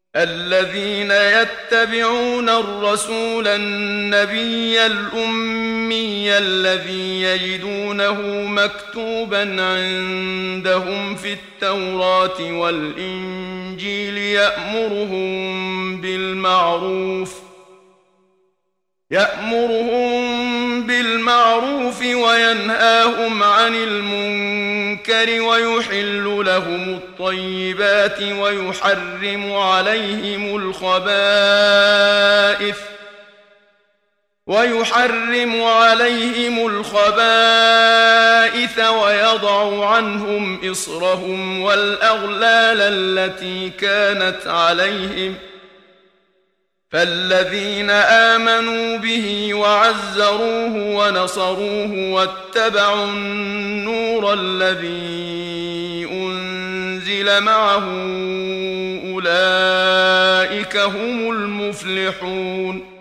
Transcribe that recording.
الذين يتبعون الرسول النبي الأمي الذي يجدونه مكتوبا عندهم في التوراة والإنجيل يأمرهم بالمعروف وينهاهم عن المنكر ويحل لهم الطيبات ويحرم عليهم الخبائث ويضع عنهم إصرهم والأغلال التي كانت عليهم. فالذين آمنوا به وعزروه ونصروه واتبعوا النور الذي أنزل معه أولئك هم المفلحون.